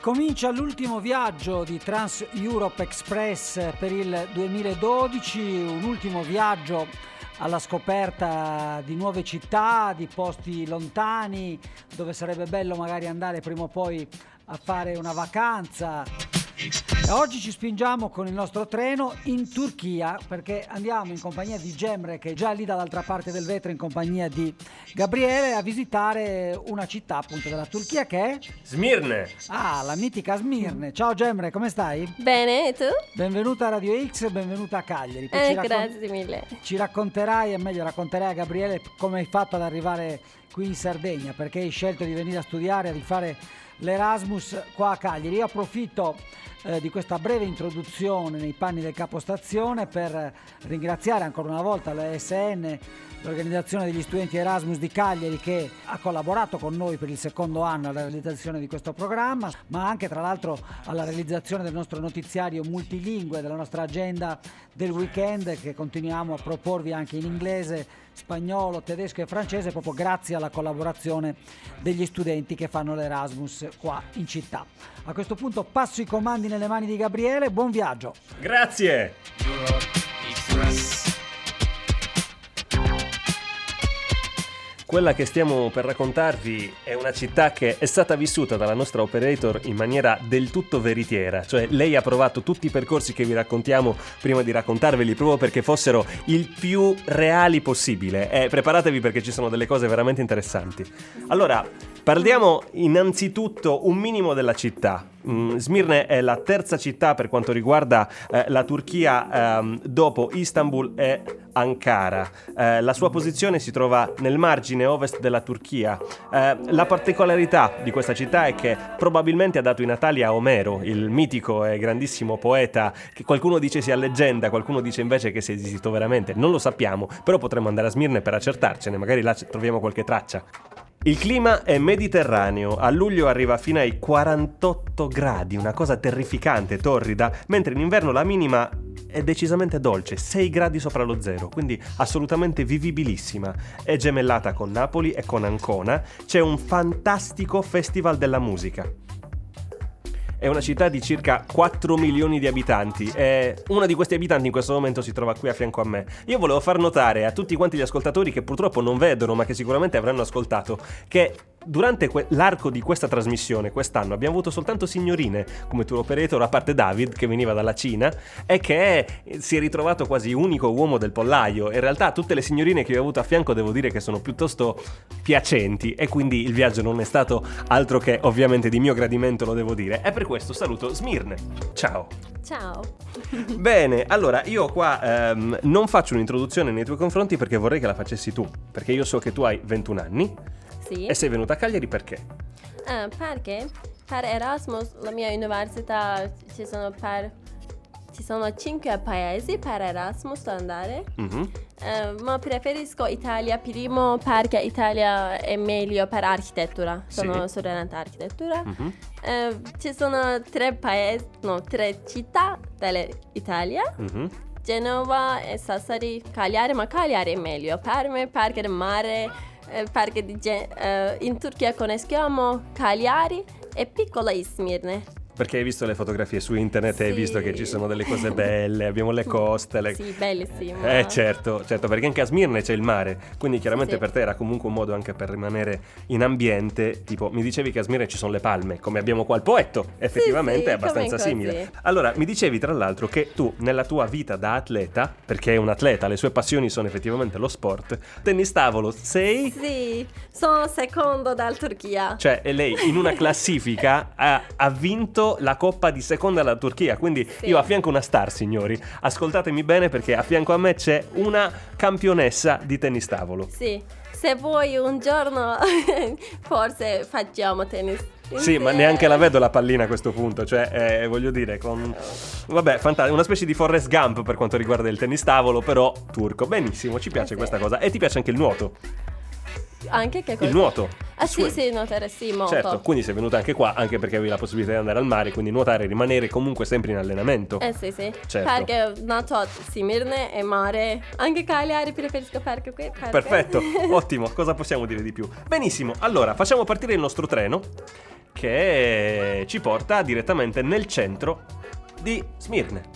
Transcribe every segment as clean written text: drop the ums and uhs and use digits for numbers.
Comincia l'ultimo viaggio di Trans Europe Express per il 2012, un ultimo viaggio alla scoperta di nuove città, di posti lontani, dove sarebbe bello magari andare prima o poi a fare una vacanza. E oggi ci spingiamo con il nostro treno in Turchia, perché andiamo in compagnia di Cemre, che è già lì dall'altra parte del vetro in compagnia di Gabriele, a visitare una città appunto della Turchia che è Smirne. Ah, la mitica Smirne. Ciao Cemre, come stai? Bene, e tu? Benvenuta a Radio X, benvenuta a Cagliari. Grazie mille. Ci racconterai, o meglio racconterai a Gabriele come hai fatto ad arrivare qui in Sardegna, perché hai scelto di venire a studiare, di fare l'Erasmus qua a Cagliari. Io approfitto di questa breve introduzione nei panni del capostazione per ringraziare ancora una volta l'ESN, l'organizzazione degli studenti Erasmus di Cagliari, che ha collaborato con noi per il secondo anno alla realizzazione di questo programma, ma anche tra l'altro alla realizzazione del nostro notiziario multilingue, della nostra agenda del weekend, che continuiamo a proporvi anche in inglese, spagnolo, tedesco e francese, proprio grazie alla collaborazione degli studenti che fanno l'Erasmus qua in città. A questo punto passo i comandi nelle mani di Gabriele, buon viaggio. Grazie. Quella che stiamo per raccontarvi è una città che è stata vissuta dalla nostra operator in maniera del tutto veritiera, cioè lei ha provato tutti i percorsi che vi raccontiamo prima di raccontarveli, proprio perché fossero il più reali possibile, e preparatevi perché ci sono delle cose veramente interessanti. Allora, parliamo innanzitutto un minimo della città. Smirne è la terza città per quanto riguarda la Turchia, dopo Istanbul e Ankara. La sua posizione si trova nel margine ovest della Turchia. La particolarità di questa città è che probabilmente ha dato i natali a Omero, il mitico e grandissimo poeta, che qualcuno dice sia leggenda, qualcuno dice invece che sia esistito veramente. Non lo sappiamo, però potremmo andare a Smirne per accertarcene, magari là troviamo qualche traccia. Il clima è mediterraneo, a luglio arriva fino ai 48 gradi, una cosa terrificante, torrida, mentre in inverno la minima è decisamente dolce, 6 gradi sopra lo zero, quindi assolutamente vivibilissima. È gemellata con Napoli e con Ancona, c'è un fantastico festival della musica. È una città di circa 4 milioni di abitanti e una di questi abitanti in questo momento si trova qui a fianco a me. Io volevo far notare a tutti quanti gli ascoltatori, che purtroppo non vedono ma che sicuramente avranno ascoltato, che durante l'arco di questa trasmissione quest'anno abbiamo avuto soltanto signorine come tour operator, a parte David che veniva dalla Cina e che si è ritrovato quasi unico uomo del pollaio. In realtà tutte le signorine che ho avuto a fianco devo dire che sono piuttosto piacenti, e quindi il viaggio non è stato altro che ovviamente di mio gradimento, lo devo dire, e per questo saluto Smirne. Ciao. Ciao. Bene, allora io qua non faccio un'introduzione nei tuoi confronti perché vorrei che la facessi tu, perché io so che tu hai 21 anni. Sì. E sei venuta a Cagliari perché? Perché per Erasmus la mia università ci sono 5 paesi per Erasmus da andare. Ma preferisco Italia primo perché Italia è meglio per architettura. Sono studente architettura. Ci sono 3 città dell'Italia. Genova e Sassari, Cagliari, ma Cagliari è meglio per me perché il mare, perché in Turchia conosciamo Cagliari e piccola Smirne. Perché hai visto le fotografie su internet e hai visto che ci sono delle cose belle, abbiamo le coste. Sì, bellissimo. Certo, perché anche a Smirne c'è il mare, quindi chiaramente per te era comunque un modo anche per rimanere in ambiente, tipo mi dicevi che a Smirne ci sono le palme, come abbiamo qua il Poetto, effettivamente è abbastanza simile. Allora, mi dicevi tra l'altro che tu nella tua vita da atleta, perché è un atleta, le sue passioni sono effettivamente lo sport, tennis tavolo, sei? Sì, sono secondo dal Turchia. Cioè, e lei in una classifica ha vinto la coppa di seconda alla Turchia, quindi io affianco una star, signori, ascoltatemi bene perché a fianco a me c'è una campionessa di tennis tavolo. Sì, se vuoi un giorno forse facciamo tennis insieme. Sì, ma neanche la vedo la pallina a questo punto, cioè voglio dire vabbè, fantastico, una specie di Forrest Gump per quanto riguarda il tennis tavolo, però turco. Benissimo, ci piace questa cosa. E ti piace anche il nuoto? Anche che cosa? Il nuoto. Sì, nuotare sì, molto. Certo, quindi sei venuta anche qua, anche perché avevi la possibilità di andare al mare, quindi nuotare e rimanere comunque sempre in allenamento. Sì. Certo. Perché nato a Smirne e mare, anche Cagliari preferisco perché qui. Perfetto, ottimo, cosa possiamo dire di più? Benissimo, allora facciamo partire il nostro treno. che ci porta direttamente nel centro di Smirne.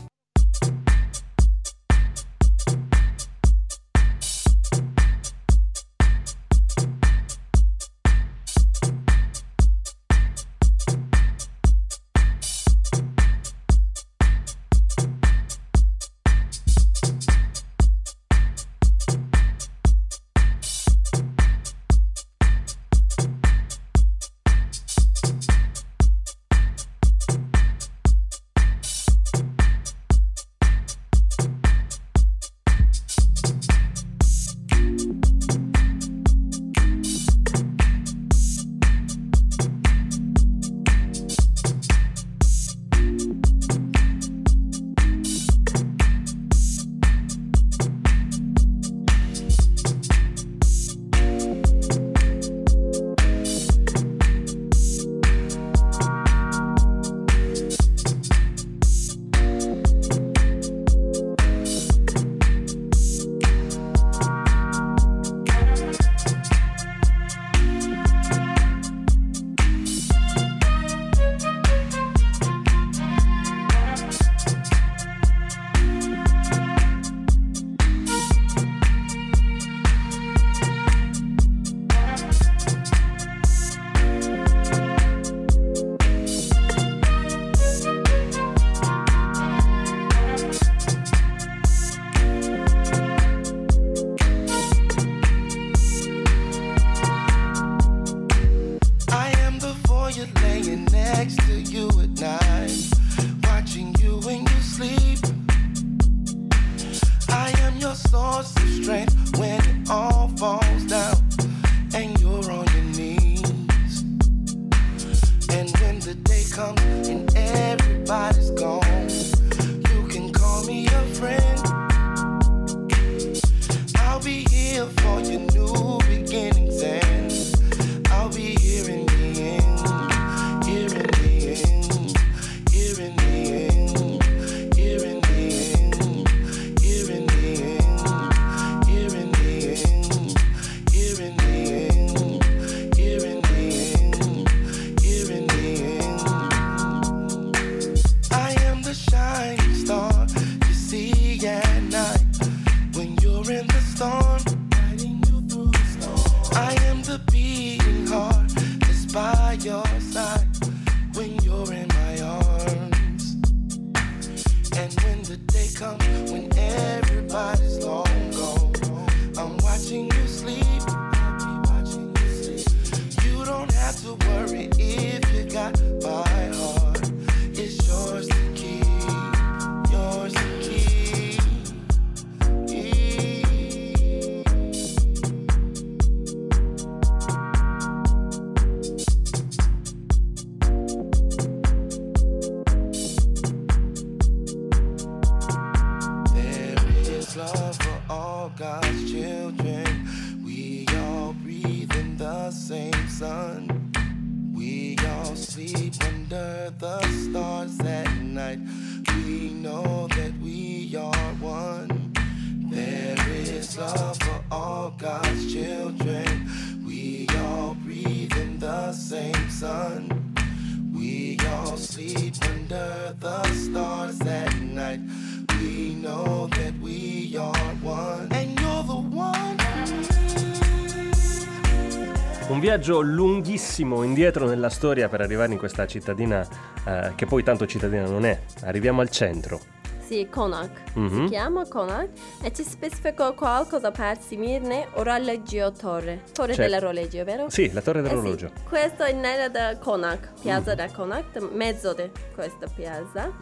Un viaggio lunghissimo indietro nella storia per arrivare in questa cittadina che poi tanto cittadina non è. Arriviamo al centro. Sì, Konak. Si chiama Konak e ci specifico qualcosa per Smirne, orologio torre. Torre dell'orologio, vero? Sì, la torre dell'orologio. Sì. Questo è nella da Konak, piazza da Konak, mezzo di questa piazza.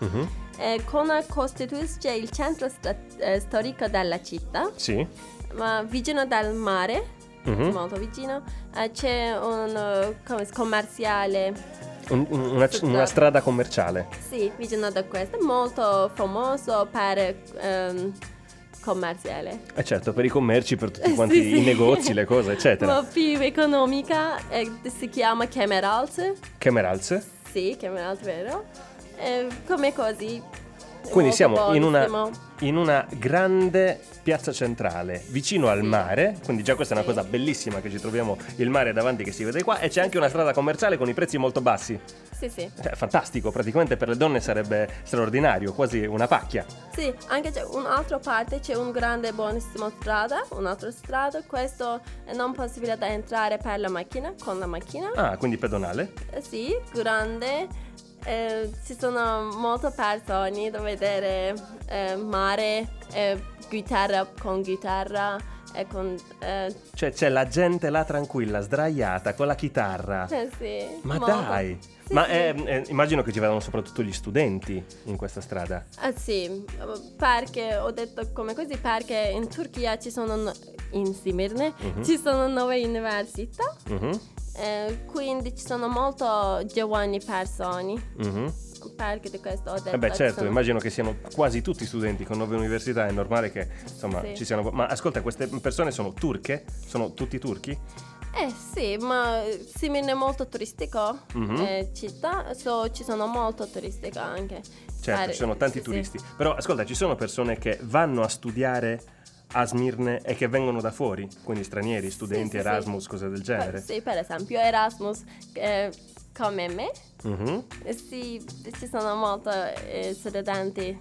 Konak costituisce il centro storico della città. Sì. Ma vicino dal mare. Molto vicino, c'è un commerciale, una strada commerciale. Sì, vicino da questo, molto famoso per commerciale. Certo, per i commerci, per tutti quanti i negozi, le cose, eccetera. Ma più economica, si chiama Kemeraltse. Kemeraltse? Sì, Kemeraltse, vero? Come così, Quindi siamo in bellissimo. una grande piazza centrale, vicino al mare, quindi già questa è una cosa bellissima che ci troviamo il mare davanti che si vede qua, e c'è anche una strada commerciale con i prezzi molto bassi. Sì. Fantastico, praticamente per le donne sarebbe straordinario, quasi una pacchia. Sì, anche c'è un'altra parte, c'è un grande buonissimo strada, un'altra strada, questo è non possibile da entrare per la macchina, con la macchina. Ah, quindi pedonale? Sì, grande, ci sono molte persone da vedere mare, chitarra con chitarra e con... Cioè c'è la gente là tranquilla, sdraiata, con la chitarra. sì, Ma molto. dai! Sì, Ma sì. immagino che ci vadano soprattutto gli studenti in questa strada. Sì, perché ho detto come così, perché in Turchia ci sono, in Simirne, ci sono 9 università, quindi ci sono molto giovani persone. Perché di questo ho detto... Beh, certo, sono... immagino che siano quasi tutti studenti con 9 università, è normale che insomma Sì. ci siano... Ma ascolta, queste persone sono turche? Sono tutti turchi? Sì, ma Simirne è molto turistico, città, ci sono molto turistico anche. Certo, ci sono tanti sì, turisti. Però ascolta, ci sono persone che vanno a studiare a Smirne e che vengono da fuori, quindi stranieri, studenti, sì. Erasmus, cose del genere. Sì, per esempio Erasmus come me. Sì, ci sono molti studenti.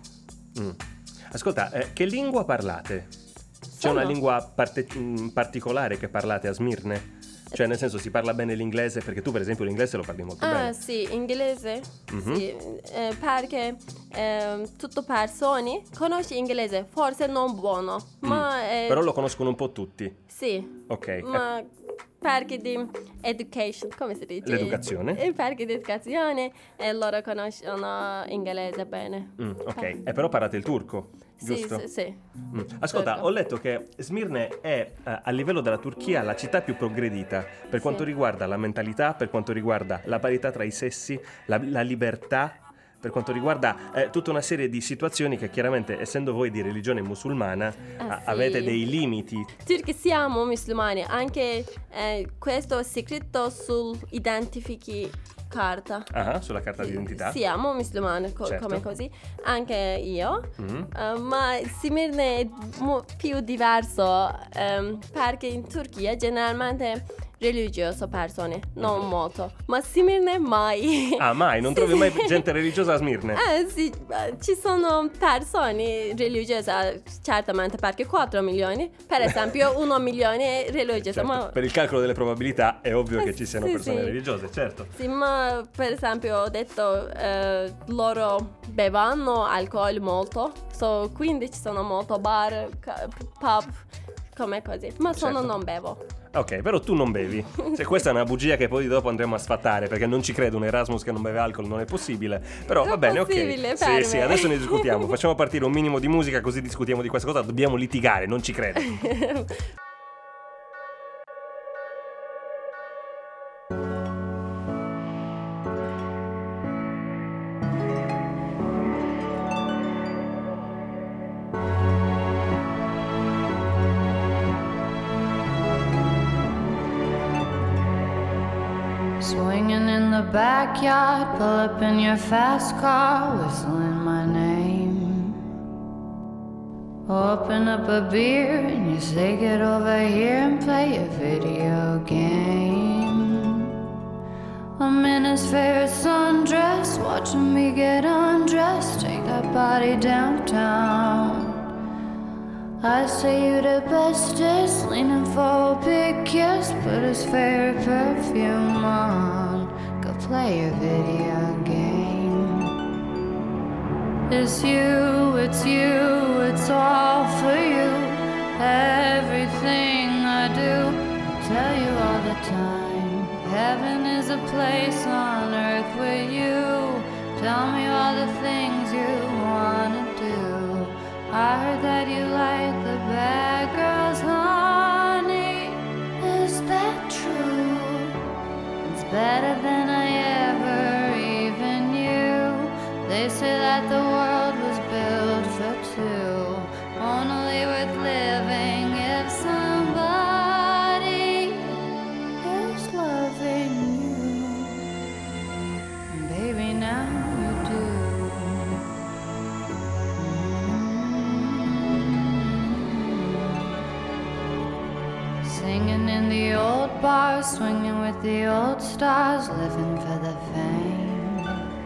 Ascolta, che lingua parlate? C'è una lingua particolare che parlate a Smirne? Cioè, nel senso, si parla bene l'inglese? Perché tu, per esempio, l'inglese lo parli molto bene. Sì, inglese. Sì, perché tutte persone conoscono inglese, forse non buono, ma... Però lo conoscono un po' tutti. Sì. Ok. Ma perché di education, come si dice? L'educazione. Perché di educazione e loro conoscono inglese bene. Ok, però parlate il turco, giusto? Sì. Ascolta, Turco. ho letto che Smirne è a livello della Turchia la città più progredita per quanto riguarda la mentalità, per quanto riguarda la parità tra i sessi, la libertà, per quanto riguarda tutta una serie di situazioni che chiaramente, essendo voi di religione musulmana, avete dei limiti. Turchi siamo musulmani, anche questo è scritto sul identifichi carta. Sulla carta d'identità. Siamo musulmani Certo. come così, anche io, ma Simirne è più diverso perché in Turchia generalmente religioso persone, non molto, ma Simirne mai. Mai? Non trovi mai gente religiosa a Smirne? Sì, ci sono persone religiose, certamente, perché 4 milioni, per esempio 1 milione è religioso, Certo, ma... per il calcolo delle probabilità è ovvio che ci siano persone sì. religiose, certo. Sì, ma per esempio ho detto loro bevono alcol molto, quindi ci sono molto bar, pub, come così, ma Certo. non bevo. Ok, però tu non bevi. Cioè, questa è una bugia che poi dopo andremo a sfatare, perché non ci credo, un Erasmus che non beve alcol non è possibile. Però va bene, possibile ok. per Sì, me. adesso ne discutiamo. Facciamo partire un minimo di musica così discutiamo di questa cosa. Dobbiamo litigare, non ci credo. Swinging in the backyard, pull up in your fast car, whistling my name. Open up a beer and you say get over here and play a video game. I'm in his favorite sundress, watching me get undressed, take that body downtown. I say you the bestest, leaning for a big kiss, put his favorite perfume on, go play a video game. It's you, it's all for you. Everything I do, I tell you all the time. Heaven is a place on earth with you. Tell me all the things you wanna do. I heard that you like the bad girls, honey. Is that true? It's better than I ever even knew. They say that the world was built for two, only worth living if somebody is loving you. Baby, now you do. old bars, swinging with the old stars, living for the fame.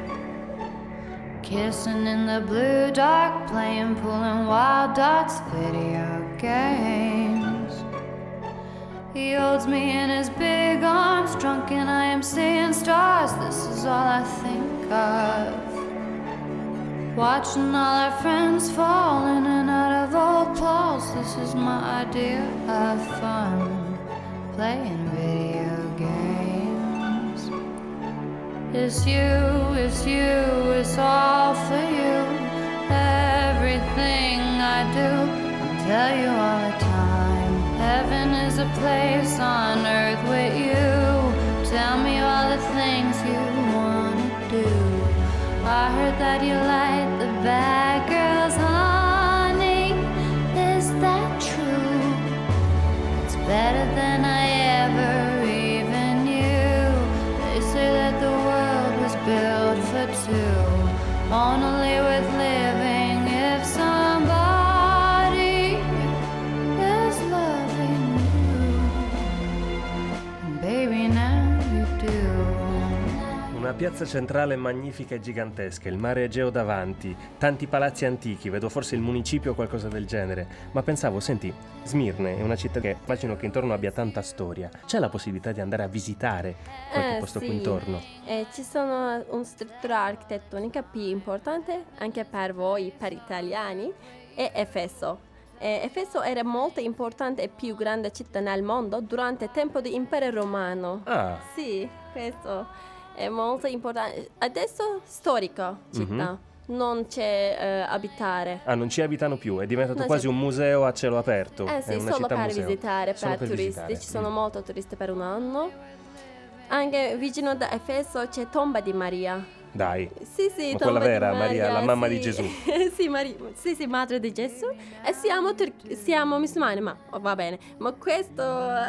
Kissing in the blue dark, playing, pulling wild dots, video games. He holds me in his big arms, drunk and I am seeing stars. This is all I think of. Watching all our friends fall in and out of old clothes. This is my idea of fun, playing video games. It's you, it's you, it's all for you. Everything I do, I'll tell you all the time. Heaven is a place on earth with you. Tell me all the things you wanna do. I heard that you like the bad girls, honey. Is that true? It's better than I ever even knew. They say that the world was built for two, only with living if somebody is loving you. And baby, now you do. Una piazza centrale magnifica e gigantesca, il mare Egeo davanti, tanti palazzi antichi, vedo forse il municipio o qualcosa del genere. Ma pensavo, senti, Smirne è una città che immagino che intorno abbia tanta storia. C'è la possibilità di andare a visitare qualche posto qui intorno? Ci sono una struttura architettonica più importante anche per voi, per italiani, è Efeso. Efeso era molto importante e più grande città nel mondo durante il tempo dell'impero romano. Ah. Sì, questo è molto importante. Adesso storica città, non c'è abitare. Ah, non ci abitano più, è diventato quasi un museo a cielo aperto. Sì, è una solo città per museo. visitare, Solo per turisti. visitare. Ci sono molti turisti per un anno. Anche vicino da Efeso c'è tomba di Maria. Dai. Sì, Ma tomba quella di vera, Maria, la mamma sì. di Gesù. sì, madre di Gesù. E siamo musulmani, ma va bene. Ma questo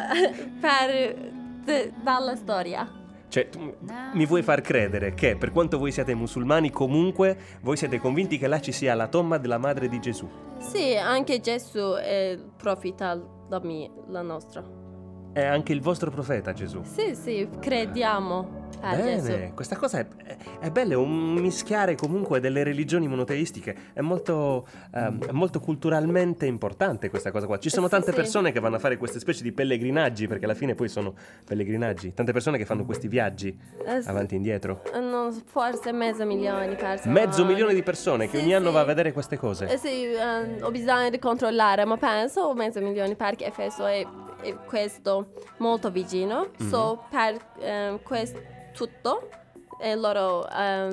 dalla storia. Cioè, mi vuoi far credere che per quanto voi siate musulmani, comunque voi siete convinti che là ci sia la tomba della madre di Gesù? Sì, anche Gesù è profeta da me, la nostra. È anche il vostro profeta Gesù? Sì, crediamo a Gesù. Bene, questa cosa è bella, è un mischiare comunque delle religioni monoteistiche, è molto culturalmente importante questa cosa qua. Ci sono tante persone che vanno a fare queste specie di pellegrinaggi, perché alla fine poi sono pellegrinaggi, tante persone che fanno questi viaggi avanti e indietro. Forse mezzo milione persone. Mezzo milione di persone che ogni anno va a vedere queste cose? Sì, ho bisogno di controllare, ma penso mezzo milione perché Efeso è questo molto vicino. Per questo tutto e loro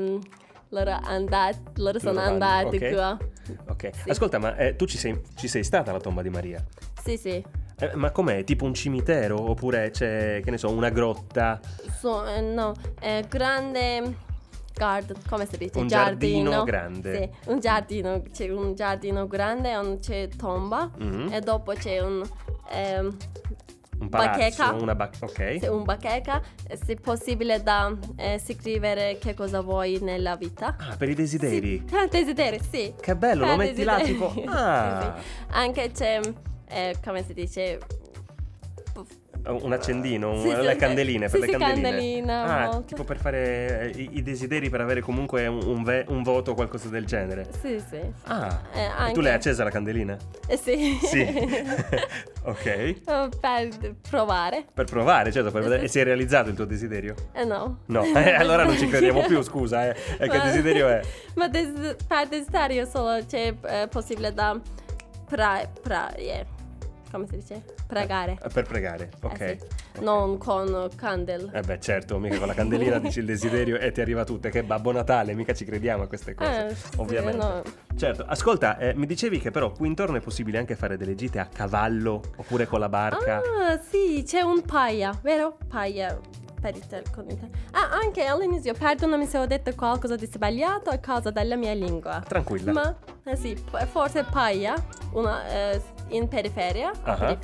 sono andati qua. Ok, sì. Ascolta, ma tu ci sei stata alla tomba di Maria? Sì. Ma com'è? Tipo un cimitero? Oppure c'è, che ne so, una grotta? No, grande garden, come si dice? Un giardino grande. Sì, un giardino, c'è un giardino grande, c'è tomba e dopo c'è un palazzo, bacheca. Ok. Sì, un bacheca, se possibile da scrivere che cosa vuoi nella vita. Ah, per i desideri? Sì, desideri, sì. Che bello, lo metti là tipo... Ah! Sì. Anche c'è, come si dice... Un accendino, le candeline per le candeline. Candelina, molto. Tipo per fare i desideri, per avere comunque un voto o qualcosa del genere. Sì. Ah, anche... e tu l'hai accesa la candelina? Sì. Ok. Per provare. Per provare, certo, per vedere. E si è realizzato il tuo desiderio? No. No, allora non ci crediamo più, scusa, che desiderio è? Ma per desiderio solo c'è possibile da come si dice? Pregare. Per pregare, ok. Sì. Okay. Non con candle. Beh, certo, mica con la candelina dici il desiderio e ti arriva tutto. Che Babbo Natale, mica ci crediamo a queste cose, ovviamente. No. Certo, ascolta, mi dicevi che però qui intorno è possibile anche fare delle gite a cavallo oppure con la barca. Ah, sì, c'è un paia, vero? Paia. Anche all'inizio, perdonami se ho detto qualcosa di sbagliato a causa della mia lingua. Tranquilla. Ma sì, forse paia, in periferia,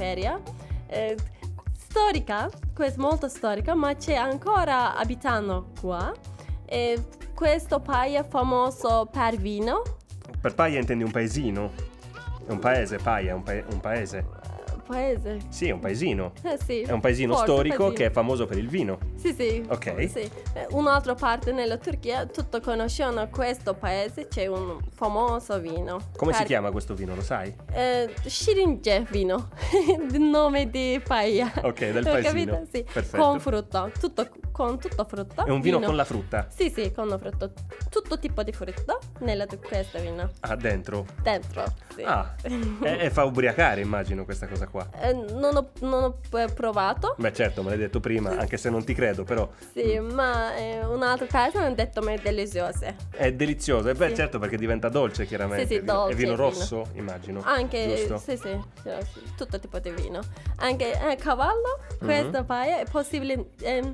storica, questa molto storica, ma c'è ancora abitano qua. E questo paia è famoso per vino. Per paia intendi un paesino? È un paese, paia, un paese. paese. Sì, è un paesino. Sì. È un paesino Forse storico paesino. che è famoso per il vino. Sì. Ok. Sì. Un'altra parte nella Turchia, tutti conoscono questo paese, c'è un famoso vino. Come si chiama questo vino, lo sai? Şirince vino, il nome di paia. Ok, del Ho paesino. capito? Sì. Perfetto. Con frutta, con tutta frutta. È un vino con la frutta? Sì, con la frutta. Tutto tipo di frutta nella questo vino. Ah, dentro? Dentro, sì. Ah, e fa ubriacare, immagino, questa cosa qua. Non ho provato. Beh, certo, me l'hai detto prima, anche se non ti credo, però Sì, ma un'altra persona mi ha detto che è deliziosa. è delizioso. E beh, Sì. certo, perché diventa dolce, chiaramente. Sì, dolce, È vino vino. rosso, immagino. Anche, giusto? sì, tutto tipo di vino. Anche cavallo, questa paia è possibile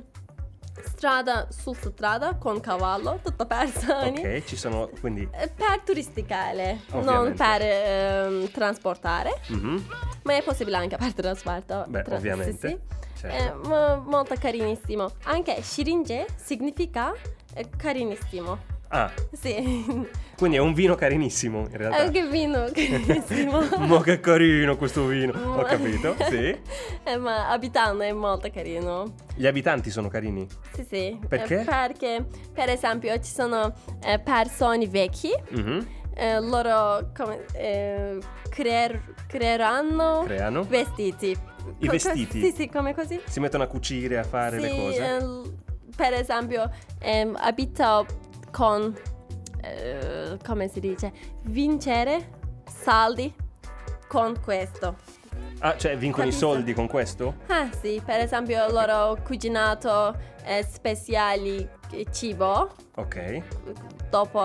su strada con cavallo, tutto persone. Ok, ci sono quindi... Per turisticare, non Ovviamente. per trasportare, Mhm. ma è possibile anche per trasporto. Beh, ovviamente. Sì. Certo. Molto carinissimo. Anche Şirince significa carinissimo. Ah, Sì. quindi è un vino carinissimo, in realtà. Che vino carissimo. Ma che carino questo vino, ho capito, sì. Ma abitando è molto carino. Gli abitanti sono carini? Sì. Perché? Perché, per esempio, ci sono persone vecchi. Mhm. Loro creeranno vestiti. I vestiti? Sì, come così. Si mettono a cucire, a fare le cose? Per esempio, abito con, come si dice, vincere saldi con questo. Ah, cioè vincono Capito? i soldi con questo? Ah sì, per esempio loro ho cucinato speciali cibo, Ok. dopo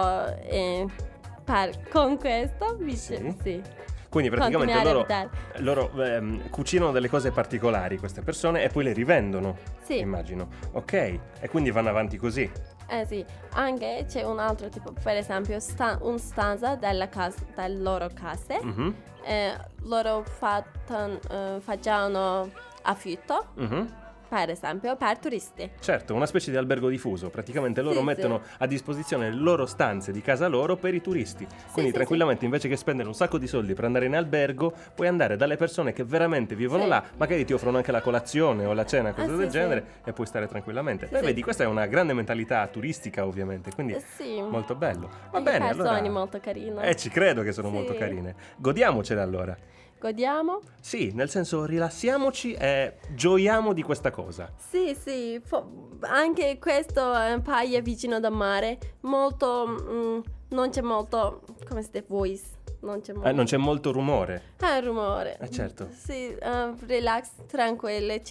con questo, Sì. sì. Quindi praticamente Continuare a loro cucinano delle cose particolari, queste persone, e poi le rivendono, Sì. immagino. Ok, e quindi vanno avanti così. Sì, anche c'è un altro tipo, per esempio un stanza delle loro case, Mhm, loro facciano affitto, mhm. per esempio, per turisti. Certo, una specie di albergo diffuso. Praticamente loro Sì, mettono a disposizione le loro stanze di casa loro per i turisti. Quindi sì, tranquillamente, invece che spendere un sacco di soldi per andare in albergo, puoi andare dalle persone che veramente vivono Sì. là, magari ti offrono anche la colazione o la cena, cose Ah, del sì, genere, e puoi stare tranquillamente. Sì, Beh, sì. vedi, questa è una grande mentalità turistica, ovviamente, quindi Sì. molto bello. Va Anche bene, persone allora... molto carine. Ci credo che sono Sì. molto carine. Godiamocele allora. Godiamo? Sì, nel senso rilassiamoci e gioiamo di questa cosa. Sì, anche questo è un paese vicino da mare, molto, non c'è molto, come si dice, voice, non c'è molto. Non c'è molto rumore. Rumore. Certo. Sì, relax, tranquille,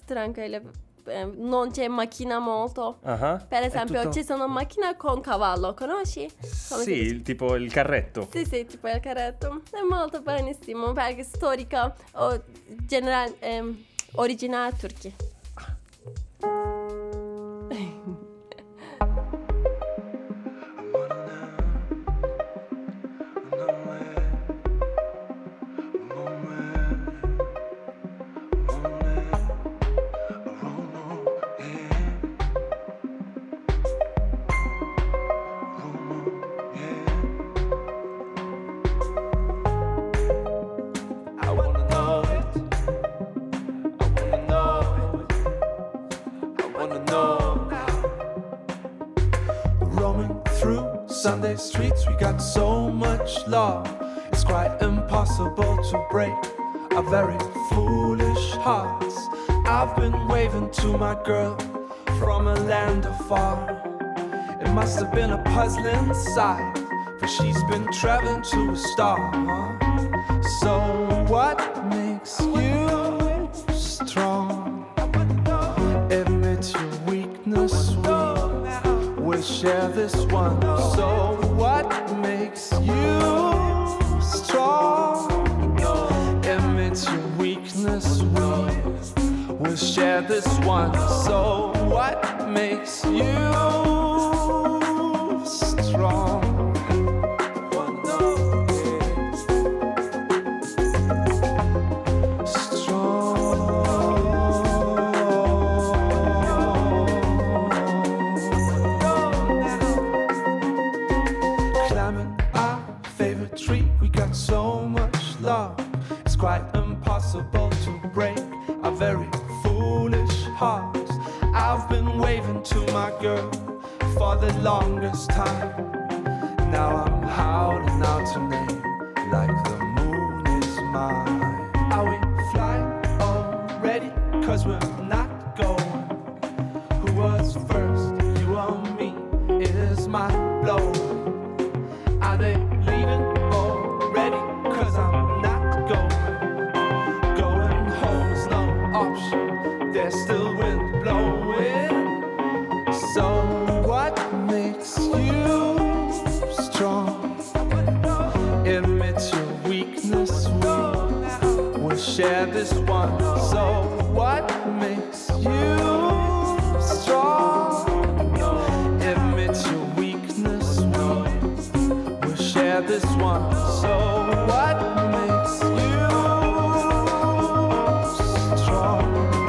non c'è macchina molto. Ah, Per è esempio, tutto- ci sono macchine con cavallo, conosci? Come si dice? Sì, tipo il carretto. Sì, tipo il carretto. È molto benissimo perché è storica o originale Turchia. Sunday streets, we got so much love. It's quite impossible to break our very foolish hearts. I've been waving to my girl from a land afar. It must have been a puzzling sight, for she's been traveling to a star. So what makes you strong? Admit your weakness, we'll share this one. So what makes you strong? Admit your weakness, we'll share this one. So what makes you strong? Climbing our favorite tree, we got so much love. It's quite impossible impossible to break our very foolish hearts. I've been waving to my girl for the longest time. Now I'm howling out her name like the moon is mine. Are we flying already? 'Cause we're not going. Who was first, you or me? Is my blow. Are they leaving already? 'Cause I'm not going. Going home is no option. There's still wind blowing. So what makes you strong? Admit your weakness. We'll share this one. So what makes you strong? Admit your weakness. We'll share this one. So what makes you strong?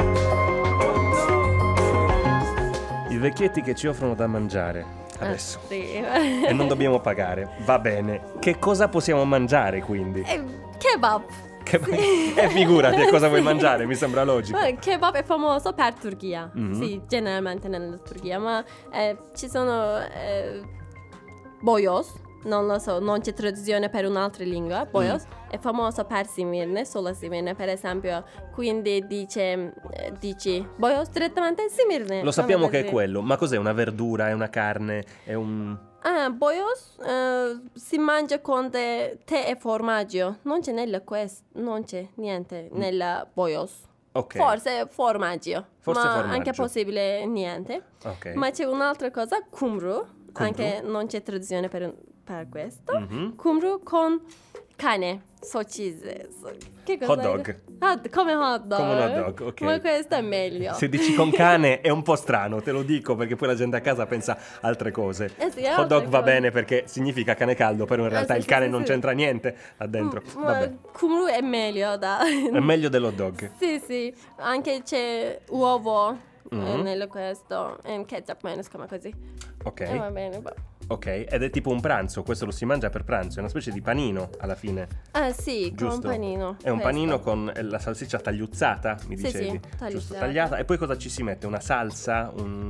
I vecchietti che ci offrono da mangiare adesso Sì. e non dobbiamo pagare, va bene. Che cosa possiamo mangiare quindi? Kebab. Figurati cosa vuoi mangiare, mi sembra logico. Kebab è famoso per Turchia, sì, generalmente nella Turchia, ma ci sono boyos, non lo so, non c'è traduzione per un'altra lingua. Boyos è famoso per Simirne, solo Simirne per esempio, quindi dici boyos direttamente Simirne. Lo sappiamo che è quello, ma cos'è? Una verdura, è una carne, è un... Boyos si mangia con tè e formaggio. Non c'è niente nella boyos. Ok. Forse formaggio. Forse ma formaggio. anche possibile niente. Ok. Ma c'è un'altra cosa, kumru. Anche non c'è traduzione per questo. Kumru con cane. Che cosa Hot dog. Come hot dog. Come un hot dog, ok. Ma questo è meglio. Se dici con cane è un po' strano, te lo dico, perché poi la gente a casa pensa altre cose. Sì, Hot altre dog va cose. bene perché significa cane caldo, però in realtà sì, il cane sì, non sì. c'entra niente là dentro. Ma Vabbè, kumru è meglio è meglio dell'hot dog. Sì, anche c'è uovo nel questo, e ketchup, mayonnaise, come così. Ok, Va bene, va. ok. Ed è tipo un pranzo, questo lo si mangia per pranzo, è una specie di panino alla fine. Sì, Giusto? con panino. È un questo. panino con la salsiccia tagliuzzata, mi Sì, dicevi? sì, Giusto, tagliuzzata. tagliata. E poi cosa ci si mette? Una salsa?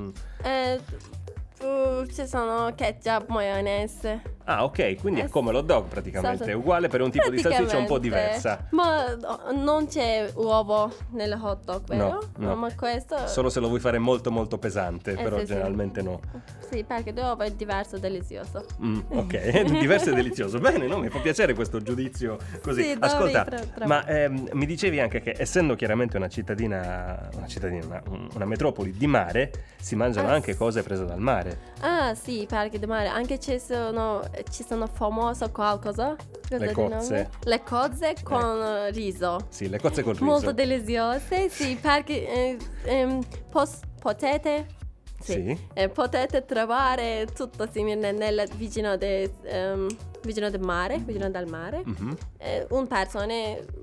Ci sono ketchup, mayonnaise. Ah, ok, quindi è come l'hot dog praticamente, Salsa- è uguale, per un tipo di salsiccia un po' diversa. Ma non c'è uovo nel hot dog, vero? No. Ma questo... Solo se lo vuoi fare molto molto pesante, però sì, sì. generalmente no. Sì, perché l'uovo è diverso, delizioso. Ok, diverso e delizioso. Bene, no? Mi fa piacere questo giudizio così. Sì, Ascolta, trovi. ma mi dicevi anche che essendo chiaramente una metropoli di mare, si mangiano anche cose prese dal mare. Sì, perché di mare anche ci sono famoso qualcosa. Cosa Le di cozze. nome? Le cozze con riso. Sì, le cozze col riso. Molto deliziose, sì, perché potete... Sì. Potete trovare tutto simile vicino del mare, vicino dal mare. Un persona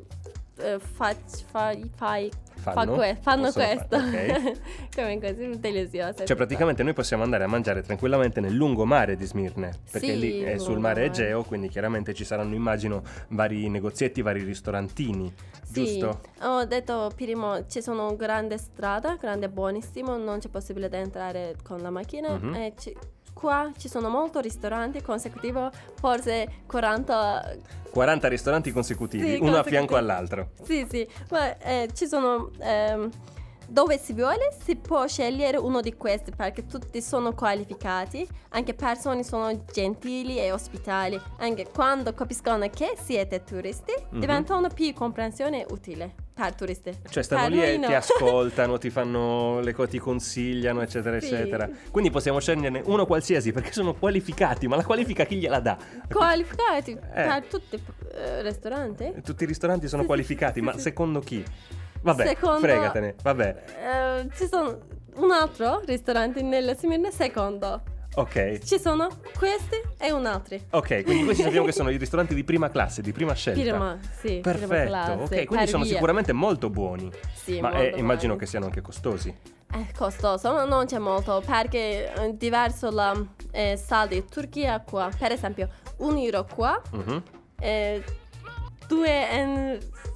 fanno questo. Ok. Come così, delizioso. Cioè praticamente noi possiamo andare a mangiare tranquillamente nel lungomare di Smirne, perché Sì, lì è sul lungomare. mare Egeo, quindi chiaramente ci saranno, immagino, vari negozietti, vari ristorantini, giusto? Sì, ho detto prima, ci sono grande strada, grande buonissimo, non c'è possibilità di entrare con la macchina. E qua ci sono molti ristoranti consecutivi, forse 40 ristoranti consecutivi, Sì, uno a consecutivi. fianco all'altro. Sì, ma ci sono dove si vuole si può scegliere uno di questi perché tutti sono qualificati, anche persone sono gentili e ospitali, anche quando capiscono che siete turisti diventano più comprensione utile per turisti. Cioè stanno Per lì noi e no. ti ascoltano, ti fanno le cose, ti consigliano, eccetera, Sì. eccetera. Quindi possiamo sceglierne uno qualsiasi perché sono qualificati, ma la qualifica chi gliela dà? Qualificati per tutti i ristoranti? Tutti i ristoranti sono qualificati, ma secondo chi? Vabbè, Secondo- fregatene, vabbè. Ci sono un altro ristorante nella Smirne, secondo. Ok. Ci sono questi e un altro. Ok, quindi questi sappiamo che sono i ristoranti di prima classe, di prima scelta. Prima Perfetto, classe, ok, quindi per sono via. sicuramente molto buoni. Sì, ma molto immagino buoni. che siano anche costosi. È costoso, ma non c'è molto perché è diverso la saldo in Turchia qua. Per esempio, €1 qua, Mhm. 2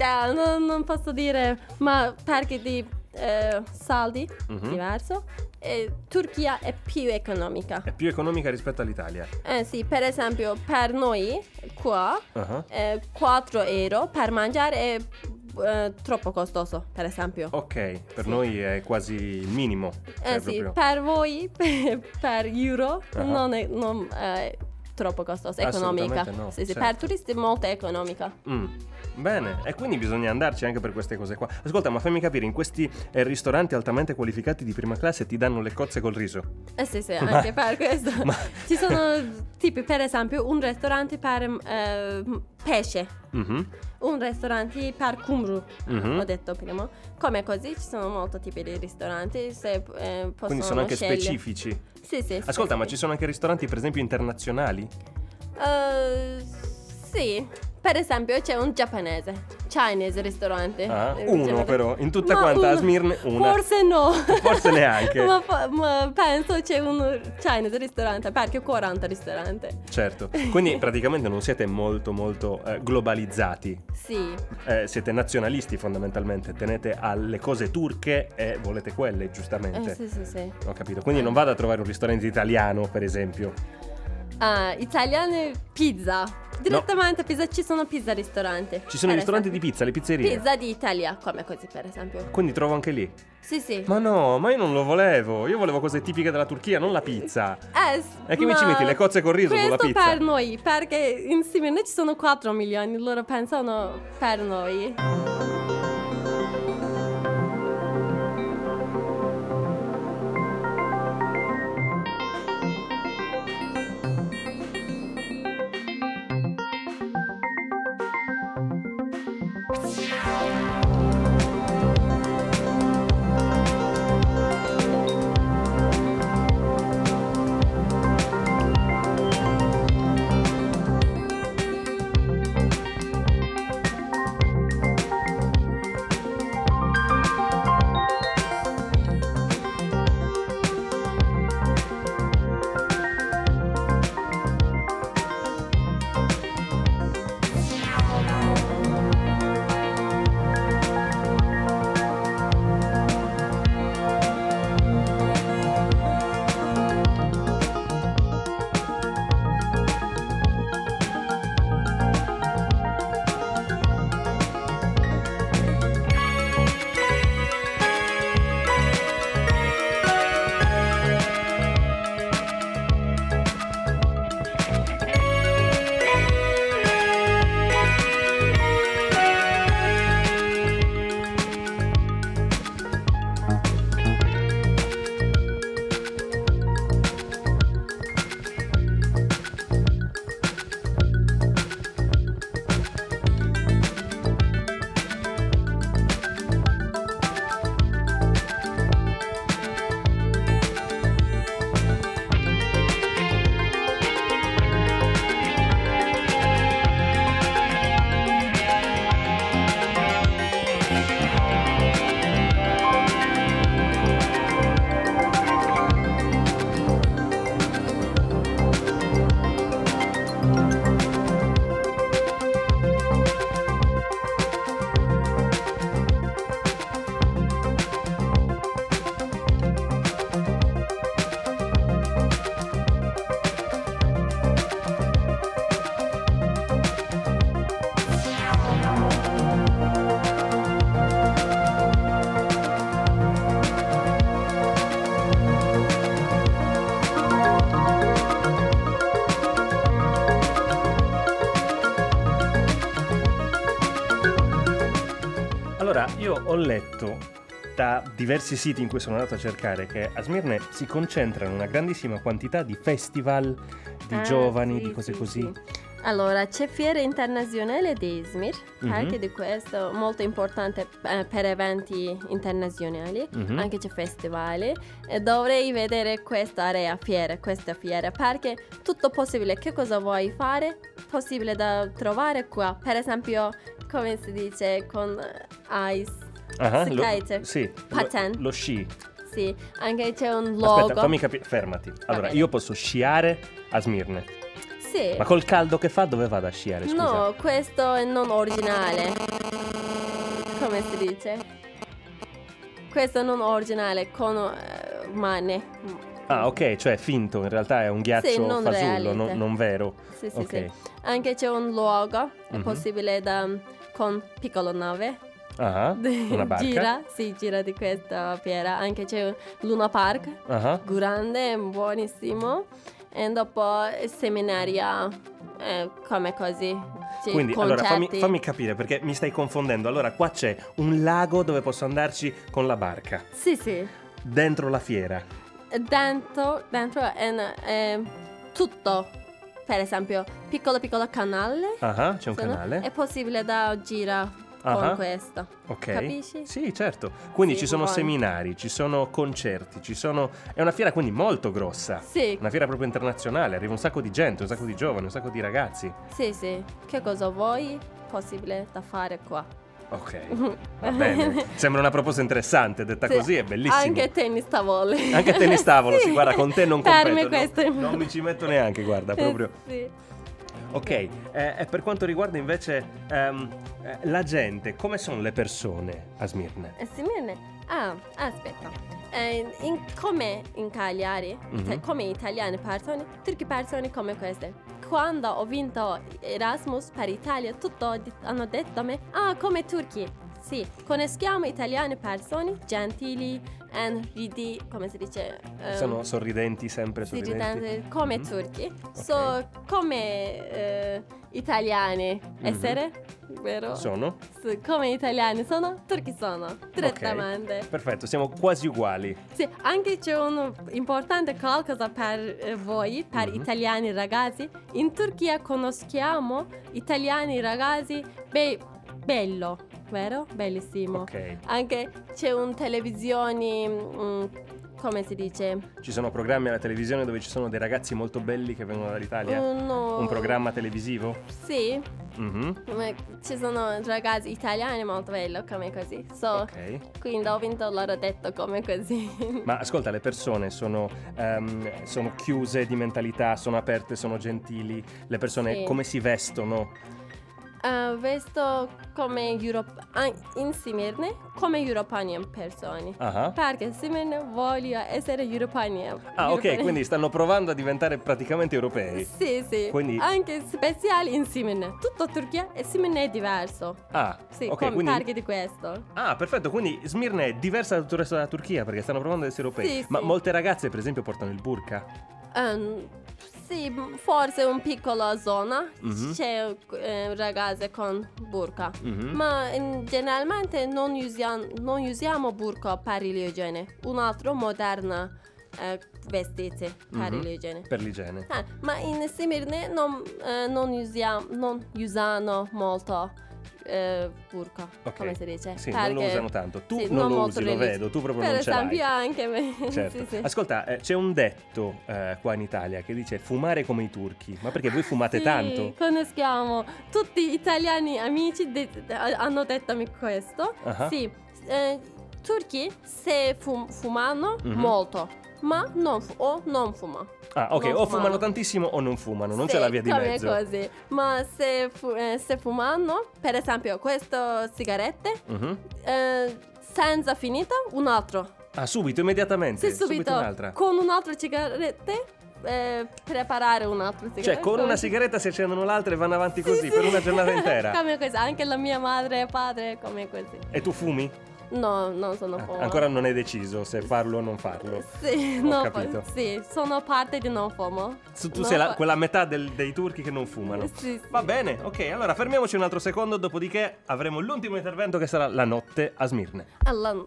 non posso dire, ma perché di saldi diverso. Turchia è più economica. È più economica rispetto all'Italia. Sì, per esempio per noi qua 4 euro per mangiare è troppo costoso, per esempio. Ok, per noi è quasi il minimo. Sì, per voi per euro non è troppo costosa, economica. No, sì, certo. Per turisti è molto economica. Bene, e quindi bisogna andarci anche per queste cose qua. Ascolta, ma fammi capire, in questi ristoranti altamente qualificati di prima classe ti danno le cozze col riso? Sì, anche per questo. Ci sono tipi, per esempio, un ristorante per pesce, un ristorante per kumru, ho detto prima. Come così ci sono molti tipi di ristoranti, se possono quindi sono anche scegliere. specifici? Sì. Ascolta, ma ci sono anche ristoranti, per esempio, internazionali? Sì, per esempio c'è un Chinese ristorante. Uno però, in tutta quanta a Smirne una. Forse no. Forse neanche. ma penso c'è un Chinese ristorante, perché 40 ristoranti. Certo, quindi praticamente non siete molto globalizzati. Sì. Siete nazionalisti fondamentalmente, tenete alle cose turche e volete quelle, giustamente. Sì. Ho capito, quindi non vado a trovare un ristorante italiano, per esempio. Italiane pizza. Direttamente pizza, ci sono pizza ristoranti. Ci sono i ristoranti di pizza, le pizzerie. Pizza di Italia, come così per esempio. Quindi trovo anche lì. Sì. Ma no, ma io non lo volevo. Io volevo cose tipiche della Turchia, non la pizza. E che mi ci metti le cozze con riso sulla pizza? Questo per noi, perché insieme noi ci sono 4 milioni, loro pensano per noi. Allora, io ho letto da diversi siti in cui sono andato a cercare che a Smirne si concentrano una grandissima quantità di festival, di giovani, di cose così. Sì. Allora, c'è Fiera Internazionale di Izmir, anche di questo molto importante per eventi internazionali, anche c'è festival. E dovrei vedere questa fiera, perché tutto possibile, che cosa vuoi fare, possibile da trovare qua. Per esempio, come si dice, con ice, skate, sì, patent. lo sci. Sì, anche c'è un logo. Aspetta, fammi capire, fermati. Allora, io posso sciare a Smirne. Sì. Ma col caldo che fa dove vado a sciare, scusa? No, questo è non originale. come si dice? Questo non originale, con mane. Ah, ok, cioè finto, in realtà è un ghiaccio non fasullo, non vero. Sì, sì, Ok. sì. Anche c'è un luogo, è possibile con piccola nave. Ah, una barca. Gira di questa fiera. Anche c'è un Luna Park, grande, buonissimo. E dopo seminaria, come così. C'è Quindi, allora, concerti. fammi capire, perché mi stai confondendo. Allora, qua c'è un lago dove posso andarci con la barca. Sì, sì. Dentro la fiera. Dentro è tutto. Per esempio, piccolo canale. Ah, c'è un canale. È possibile da girare con questo. Ok. Capisci? Sì, certo. Quindi Sì, ci sono buono. seminari, ci sono concerti, è una fiera quindi molto grossa. Sì. Una fiera proprio internazionale, arriva un sacco di gente, un sacco di giovani, un sacco di ragazzi. Sì, sì. Che cosa vuoi? Possibile da fare qua. Ok, va bene. Sembra una proposta interessante, detta Sì, così è bellissimo. Anche tennis tavolo. Anche tennis tavolo, sì, guarda, con te non Per competo. me no? questo è- Non mi ci metto neanche, guarda, proprio. Sì. Ok, e per quanto riguarda invece la gente, come sono le persone a Smirne? Smirne. Aspetta. Come in Cagliari, come italiane persone, turchi persone come queste. Quando ho vinto Erasmus per Italia, hanno detto a me, come turchi. Sì, conosciamo italiane persone gentili e come si dice? Sono sorridenti, sempre sorridenti. Come turchi. So, come italiani essere, vero? Sono? Sì, come italiani sono, turchi sono, direttamente. Ok, perfetto, siamo quasi uguali. Sì, anche c'è un importante qualcosa per voi, per italiani ragazzi. In Turchia conosciamo italiani ragazzi bello, vero? Bellissimo. Ok. Anche c'è un televisione, come si dice? Ci sono programmi alla televisione dove ci sono dei ragazzi molto belli che vengono dall'Italia? No. Un programma televisivo? Sì, Mhm. ma ci sono ragazzi italiani molto belli come così. Ok. Quindi ho vinto l'ho detto come così. Ma ascolta, le persone sono chiuse di mentalità, sono aperte, sono gentili. Le persone Sì. come si vestono? Vesto come in Smirne come europei persone. Ah. Perché in Smirne voglio essere europei. Ah, ok, quindi stanno provando a diventare praticamente europei. Sì, sì. Quindi- Anche speciali in Smirne. Tutto Turchia e Smirne è diverso. Ah, Sì, ok, come quindi... perché di questo. Ah, perfetto, quindi Smirne è diversa da tutto il resto della Turchia perché stanno provando ad essere europei. Sì, Ma sì. molte ragazze, per esempio, portano il burqa. Sì, forse un piccolo zona Mhm. c'è ragazze con burqa. Mhm. Ma generalmente non usiamo burqa per l'igiene. Un altro moderno vestiti per Mhm. l'igiene. Per l'igiene. Ma in Smirne non usano molto burqa, Ok. come si dice? Sì, non lo Perché- usano tanto. Tu sì, non lo molto usi, lo religioso. vedo, tu proprio per non ce l'hai. esempio anche me. Certo. Sì, sì. Ascolta, c'è un detto qua in Italia che dice fumare come i turchi. Ma perché voi fumate Sì, tanto? conosciamo. Tutti gli italiani amici hanno detto questo. Ah. Sì, turchi se fumano Mhm. molto, ma non fumano. Ah, ok, non o fumano fumano. tantissimo o non fumano, non Sì, c'è la via di come mezzo. così. Ma se fumano, per esempio, queste sigarette, Mhm. senza finita, un altro. Ah, subito, immediatamente. Sì, subito. un'altra. Con un'altra sigaretta, preparare un'altra sigaretta. Cioè, con una sigaretta si accendono l'altra e vanno avanti così per una giornata intera. Come così, anche la mia madre e padre come così. E tu fumi? No, non sono fumo. Ancora non hai deciso se farlo o non farlo. Sì, Ho no, capito. sì, sono parte di non fumo. Tu No, sei quella metà dei turchi che non fumano. Sì, sì. Va bene, ok, allora fermiamoci un altro secondo, dopodiché avremo l'ultimo intervento che sarà la notte a Smirne. Allora,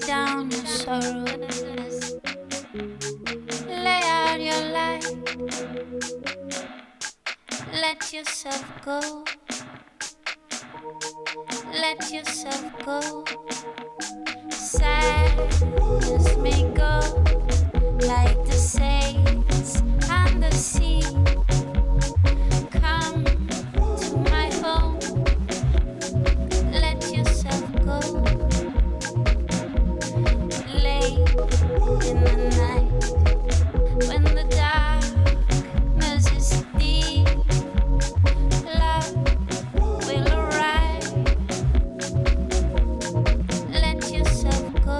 down your sorrows. Lay out your life. Let yourself go. Let yourself go. Sadness may go like the saints and the sea. Come to my home. Let yourself go. Late in the night when the darkness is deep, love will arrive. Let yourself go.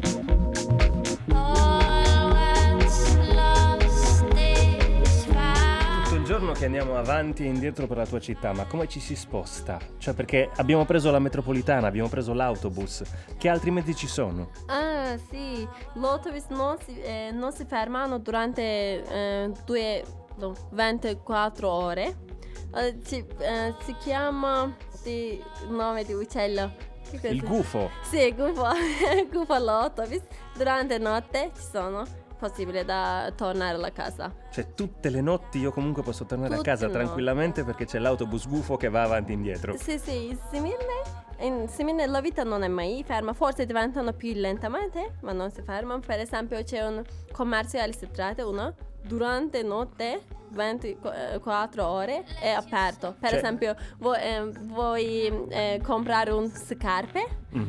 All what's lost is found. Tutto il giorno che andiamo avanti e indietro per la tua città, ma come ci si sposta? Cioè, perché abbiamo preso la metropolitana, abbiamo preso l'autobus, che altri mezzi ci sono? Ah, sì, l'autobus non si fermano durante 24 ore. Si chiama di nome di uccello. Che cos'è? Il gufo. Sì, gufo l'autobus. Durante notte ci sono possibile da tornare alla casa. Cioè, tutte le notti io comunque posso tornare a Tutte casa le tranquillamente perché c'è l'autobus gufo che va avanti e indietro. Sì, in Simone la vita non è mai ferma, forse diventano più lentamente, ma non si fermano. Per esempio c'è un commercio alle strade, uno durante notte 24 ore è aperto. Per Cioè- esempio vuoi comprare un scarpe,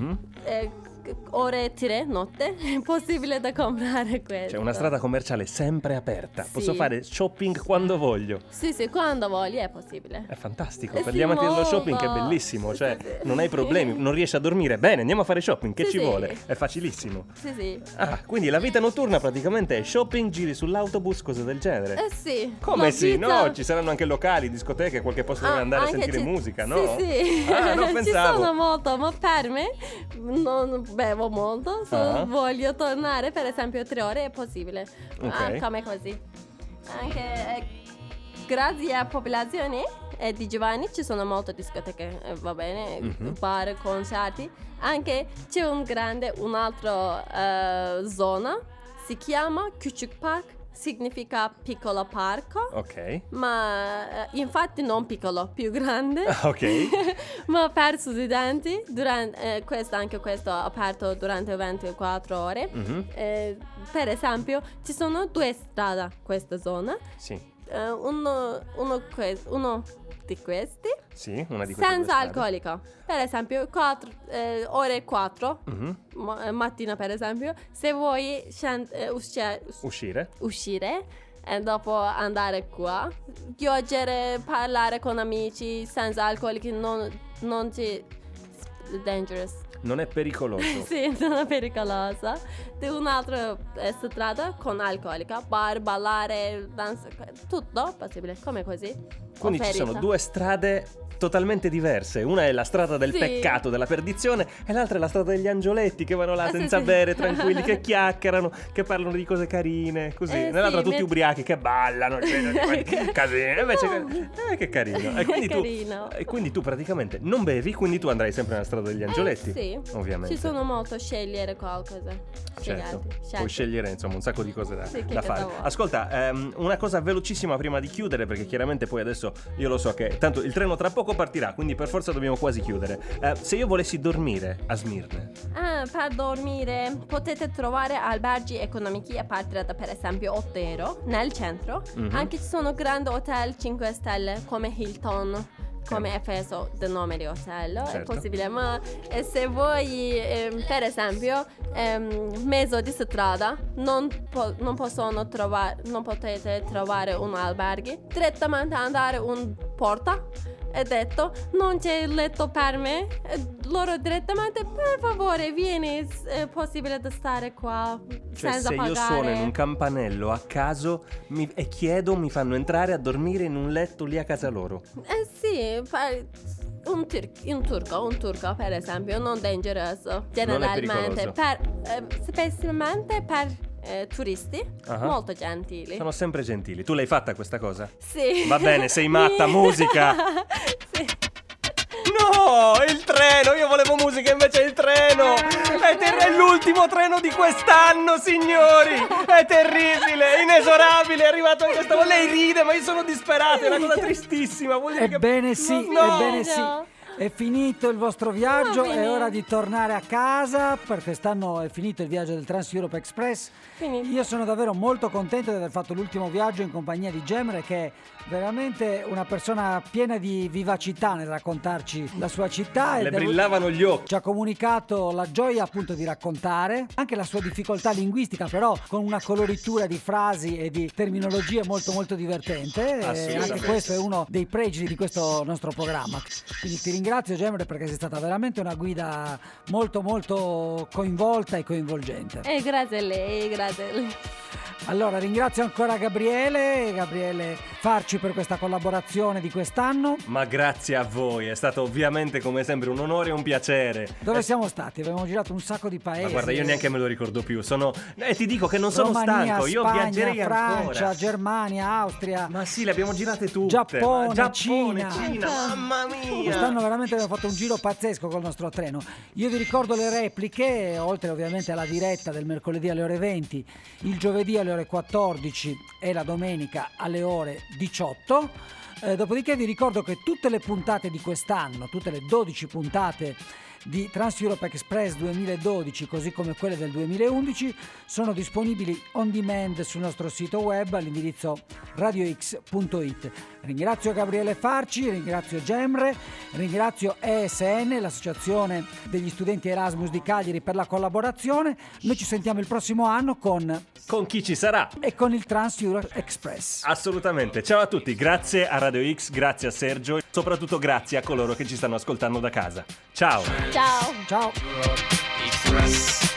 ore 3 notte è possibile da comprare questo. C'è una strada commerciale sempre aperta, Sì. posso fare shopping quando voglio. Sì, quando vogli è possibile. È fantastico, Sì, per gli amanti dello molto. shopping è bellissimo, cioè Sì. non hai problemi, non riesci a dormire, bene, andiamo a fare shopping, che Sì, ci sì. vuole? È facilissimo. Sì. Ah, quindi la vita notturna praticamente è shopping, giri sull'autobus, cose del genere. Sì. Come la sì? vita- No, ci saranno anche locali, discoteche, qualche posto dove andare a anche sentire ci- musica, no? Sì. Ah, non Ci pensavo. sono molto, ma per me non bevo molto, se Ah. voglio tornare per esempio 3 ore è possibile. Ok. Come così. Anche grazie a popolazione di giovani ci sono molte discoteche, va bene, bar, concerti. Anche c'è un'altra zona, si chiama Küçük Park, significa piccolo parco. Ok. Ma infatti non piccolo, più grande. Ok. Ma per studenti, questo aperto durante 24 ore. Per esempio, ci sono 2 strade in questa zona. Sì. Uno di questi Sì, una di queste senza due strade. alcolico. Per esempio, ore 4 mattina, per esempio, se vuoi uscire e dopo andare qua, piangere, parlare con amici senza alcolici non ti dangerous. Non è pericoloso. Sì, non è pericolosa. Di un'altra strada con alcolica, bar, ballare, danza, tutto possibile, come così. Quindi ci sono Ferita. 2 strade totalmente diverse. Una è la strada del Sì. peccato, della perdizione, e l'altra è la strada degli angioletti che vanno là Sì, senza sì. bere, tranquilli, che chiacchierano, che parlano di cose carine, così. Nell'altra sì, tutti ubriachi che ballano, casino. Invece che carino. E quindi, Carino. e quindi tu praticamente non bevi, quindi tu andrai sempre nella strada degli angioletti. Sì, ovviamente. ci sono molto scegliere qualcosa. Certo, Scegliete. puoi scegliere insomma un sacco di cose Sì, che da cosa fare. vuoi. Ascolta, una cosa velocissima prima di chiudere, perché chiaramente poi adesso io lo so che tanto il treno tra poco partirà, quindi per forza dobbiamo quasi chiudere. Se io volessi dormire a Smirne, Per dormire potete trovare alberghi economici a partire da per esempio 8 euro nel centro. Anche ci sono grandi hotel 5 stelle come Hilton, come Efeso, del nome di hotel, è Certo. possibile. Ma se voi per esempio mezzo di strada non potete trovare un albergo, direttamente andare in porta e detto non c'è il letto per me, e loro direttamente per favore vieni, è possibile da stare qua cioè senza se pagare. io suono in un campanello a caso e chiedo, mi fanno entrare a dormire in un letto lì a casa loro. Sì, un turco per esempio non dangeroso generalmente, specialmente per turisti molto gentili. Sono sempre gentili. Tu l'hai fatta questa cosa? Sì. Va bene, sei matta, musica. Sì. No, il treno, io volevo musica invece il treno. È l'ultimo treno di quest'anno, signori! È terribile, inesorabile, è arrivato questa... Lei ride, ma io sono disperato, è una cosa tristissima. Vuol dire Ebbene sì, ebbene sì. No. È finito il vostro viaggio, No, è ora di tornare a casa, perché quest'anno è finito il viaggio del Trans Europe Express. Finito. Io sono davvero molto contento di aver fatto l'ultimo viaggio in compagnia di Gemre, che è veramente una persona piena di vivacità nel raccontarci la sua città. le brillavano gli occhi. Ci ha comunicato la gioia appunto di raccontare, anche la sua difficoltà linguistica, però con una coloritura di frasi e di terminologie molto molto divertente. E anche questo è uno dei pregi di questo nostro programma. Quindi ti ringrazio, Gemre, perché sei stata veramente una guida molto molto coinvolta e coinvolgente. Grazie a lei, grazie a lei. Allora ringrazio ancora Gabriele Farci per questa collaborazione di quest'anno. Ma grazie a voi, è stato ovviamente come sempre un onore e un piacere. Dove siamo stati? Abbiamo girato un sacco di paesi. Ma guarda, io neanche me lo ricordo più. Ti dico che non sono Romania, stanco. Io Spagna, viaggerei Francia, ancora. Germania, Austria. Ma sì, le abbiamo girate tutte. Giappone, Cina. Mamma mia. Quest'anno veramente abbiamo fatto un giro pazzesco col nostro treno. Io vi ricordo le repliche, oltre ovviamente alla diretta del mercoledì alle ore 20, il giovedì alle ore 14 e la domenica alle ore 18. Dopodiché vi ricordo che tutte le puntate di quest'anno, tutte le 12 puntate di Trans Europe Express 2012, così come quelle del 2011, sono disponibili on demand sul nostro sito web all'indirizzo radiox.it. Ringrazio Gabriele Farci, ringrazio Gemre, ringrazio ESN, l'associazione degli studenti Erasmus di Cagliari, per la collaborazione. Noi ci sentiamo il prossimo anno con Chi ci sarà? E con il Trans Europe Express. Assolutamente. Ciao a tutti, grazie a Radio X, grazie a Sergio e soprattutto grazie a coloro che ci stanno ascoltando da casa. Ciao. Ciao. Ciao. Express.